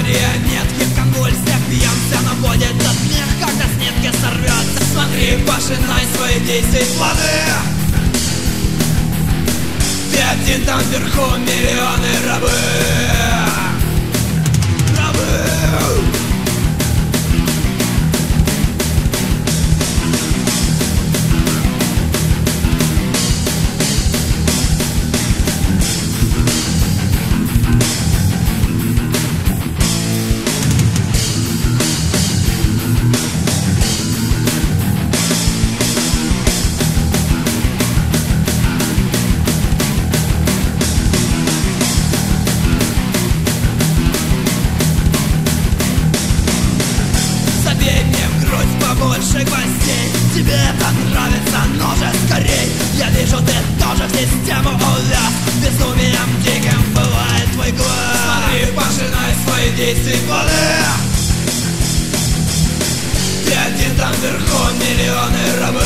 марионетки, в конвульсиях бьемся, но будет тот миг, когда с нитки сорвется. Смотри, пожинай свои действия и плоды. Ты один там вверху, миллионы рабы. Больше гвоздей. Тебе это нравится, но же скорей. Я вижу, ты тоже в систему увяз. Безумием диким бывает твой глаз. Смотри, пожинай свои действия и плоды. Ты один там вверху, миллионы рабы.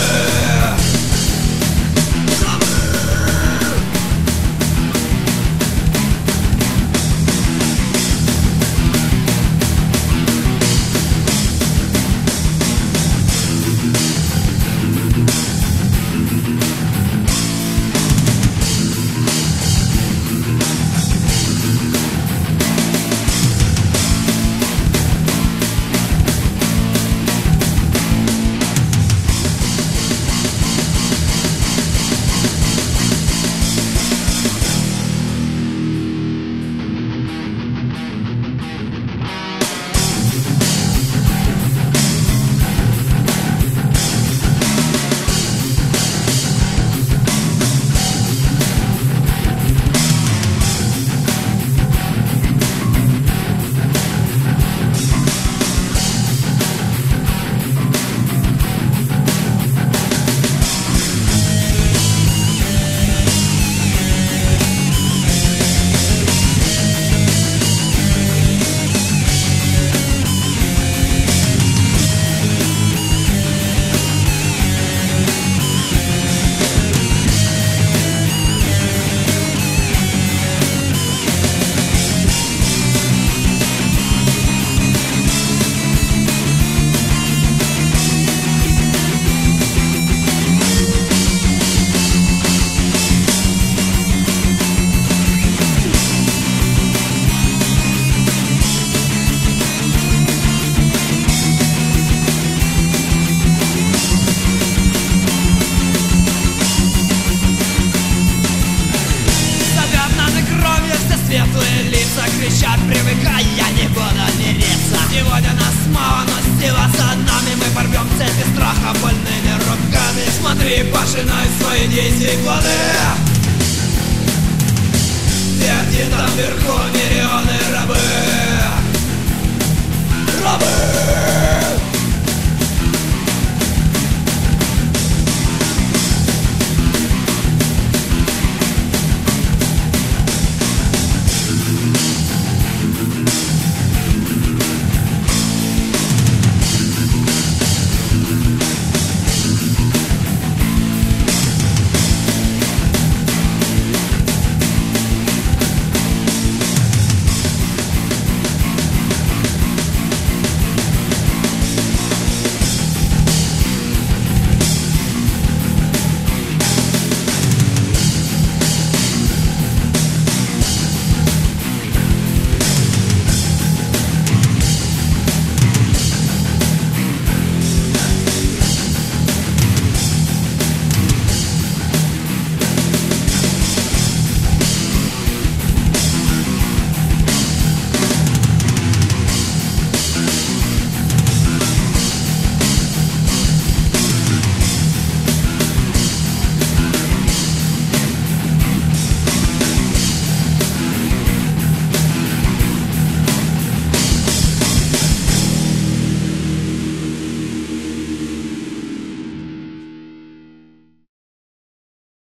Светлые лица кричат: привыкай, я не буду мириться. Сегодня нас мало, но сила за нами. Мы порвем цепи страха больными руками. Смотри, пожинай свои действия и плоды. Ты один там вверху, миллионы рабы.